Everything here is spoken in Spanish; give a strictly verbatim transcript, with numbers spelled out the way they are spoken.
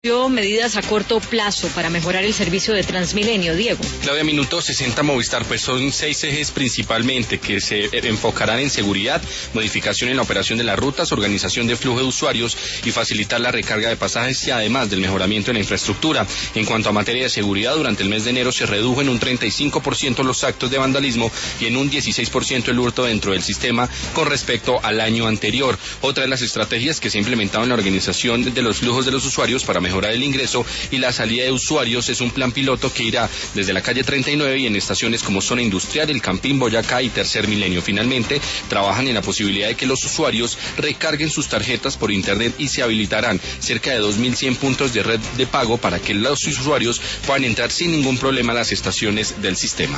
Medidas a corto plazo para mejorar el servicio de Transmilenio, Diego. Claudia, minuto sesenta Movistar, pues son seis ejes principalmente que se enfocarán en seguridad, modificación en la operación de las rutas, organización de flujo de usuarios y facilitar la recarga de pasajes y además del mejoramiento en la infraestructura. En cuanto a materia de seguridad, durante el mes de enero se redujo en un treinta y cinco por ciento los actos de vandalismo y en un dieciséis por ciento el hurto dentro del sistema con respecto al año anterior. Otra de las estrategias que se ha implementado en la organización de los flujos de los usuarios para mejorar el ingreso y la salida de usuarios es un plan piloto que irá desde la calle treinta y nueve y en estaciones como Zona Industrial, El Campín, Boyacá y Tercer Milenio. Finalmente, trabajan en la posibilidad de que los usuarios recarguen sus tarjetas por internet y se habilitarán cerca de dos mil cien puntos de red de pago para que los usuarios puedan entrar sin ningún problema a las estaciones del sistema.